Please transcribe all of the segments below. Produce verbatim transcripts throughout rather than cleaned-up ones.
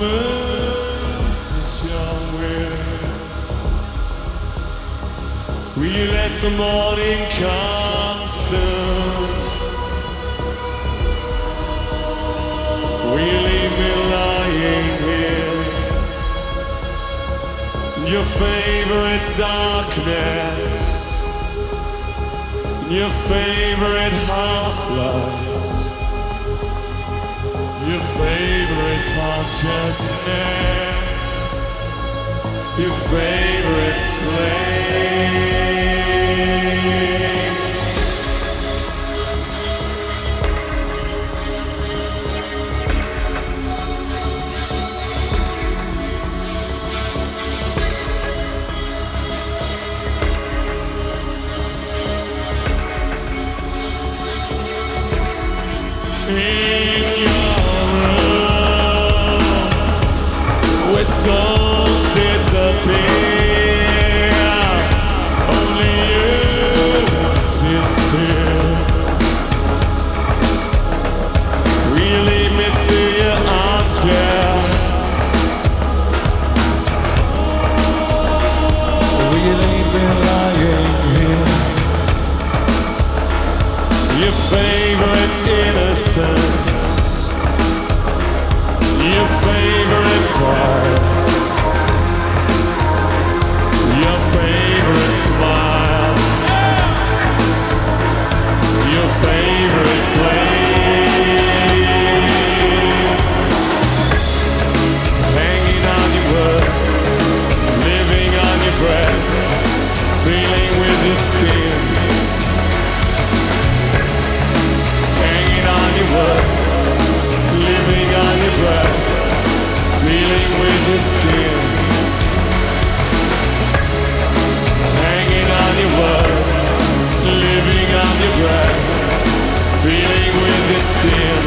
moves that you're with. Will you let the morning come soon? Will you leave me lying here in your favorite darkness, in your favorite half-light, your favorite consciousness, your favorite slave. In your room, where souls disappear, only you exist here. Will you lead me to your armchair? Will you leave me lying here? Your favorite innocence, your favorite price, your favorite smile, your favorite slave. Hanging on your words, living on your breath, feeling with your skin. Words, living on your breath, feeling with your skin. Hanging on your words, living on your breath, feeling with your skin.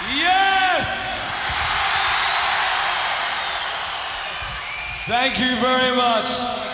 Yes! Thank you very much.